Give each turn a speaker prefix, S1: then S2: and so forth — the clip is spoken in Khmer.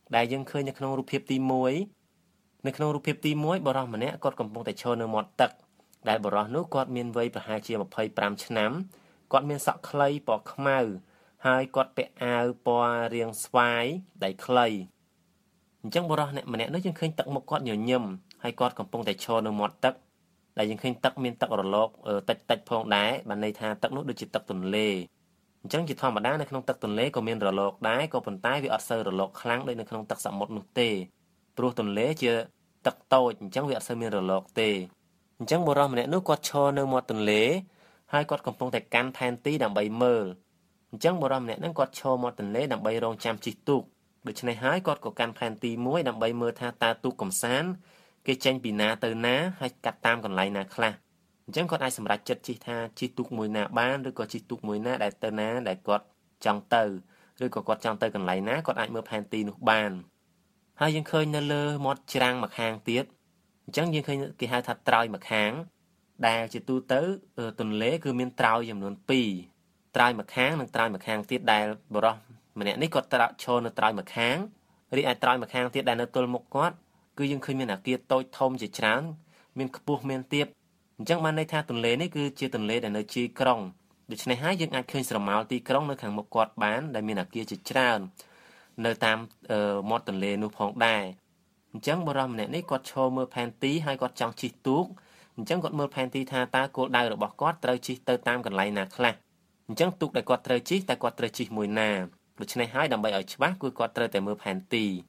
S1: ដែលយើងឃើញនៅក្នុងរូបភាពទី1នៅក្នុងរូបភាពទី1បរិសម្នាក់គាត់កំពុងតែឈរនៅមាត់ទឹកដែលបរិសនោះគាត់មានវ័យប្រហែលជា25ឆ្នាំគាត់មានសក់ខ្លីពណ៌ខ្មៅហើយគាត់ពាក់អាវពណ៌រាងស្វាយដៃខ្លីអញ្ចឹងបរិសម្នាក់នោះយើងឃើញទឹកមុខគាត់ញញឹមហើយគាត់កំពុងតែឈរនៅមាត់ទឹកដែលយើងឃើញទឹកមានទឹករលកតិចផងដែរបានន័យថាទឹកនោះដូចជាទឹកទន្លេអញ្ចឹងជាធម្មតានៅក្នុងទឹកទន្លេក៏មានរលកដែរក៏ប៉ុន្តែវាអត់សូវរលកខ្លាំងដូចនៅក្នុងទឹកសមុទ្រនោះទេព្រោះទន្លេជាទឹកតូចអញ្ចឹងវាអត់សូវមានរលកទេអញ្ចឹងបុរសម្នាក់នោះគាត់ឈរនៅមាត់ទន្លេហើយគាត់កំពុងតែកាន់ផែនទីដើម្បីមើលអញ្ចឹងបុរសម្នាក់ហ្នឹងគាត់ឈរមាត់ទន្លេដើម្បីរងចាំជិះទូកដូច្នេះហើយគាត់ក៏កាន់ផែនទីមួយដើម្បីមើលថាតើទូកកំសាន្តគេចេញពីណាទៅណាហើយកាត់តាមកន្លែងណាខ្លះអញ្ចឹងគាត់អាចសម្រេចចិត្តជិះថាជិះទូកមួយណាបានឬក៏ជិះទូកមួយណាដែលទៅណាដែលគាត់ចង់ទៅឬក៏គាត់ចង់ទៅកន្លែងណាគាត់អាចមើលផែនទីនោះបានហើយយើងឃើញនៅលើមាត់ច្រាំងម្ខាងទៀតអញ្ចឹងយើងឃើញគេហៅថាត្រើយម្ខាងដែលជាទូទៅទន្លេគឺមានត្រើយចំនួន2ត្រើយម្ខាងនិងត្រើយម្ខាងទៀតដែលបរិសម្នាក់នេះគាត់ឈរនៅត្រើយម្ខាងរីឯត្រើយម្ខាងទៀតដែលនៅទល់មុខគាត់គឺយើងឃើញមានអគារតូចធំជាច្រើនមានខ្ពស់មានទាបអញ្ចឹងបានន័យថាទន្លេនេះគឺជាទន្លេដែលនៅជាយក្រុងដូច្នេះហើយយើងអាចឃើញស្រមោលទីក្រុងនៅខាងមុខគាត់បានដែលមានអគារជាច្រើននៅតាមមាត់ទន្លេនោះផងដែរអញ្ចឹងបុរសម្នាក់នេះគាត់ឈរមើលផែនទីហើយគាត់ចង់ជិះទូកអញ្ចឹងគាត់មើលផែនទីថាតើគោលដៅរបស់គាត់ត្រូវជិះទៅតាមកន្លែងណាខ្លះអញ្ចឹងទូកដែលគាត់ត្រូវជិះតែគាត់ត្រូវជិះមួយណាដូច្នេះហើយដើម្បីឲ្យច្បាស់គឺគាត់ត្រូវតែមើលផែនទី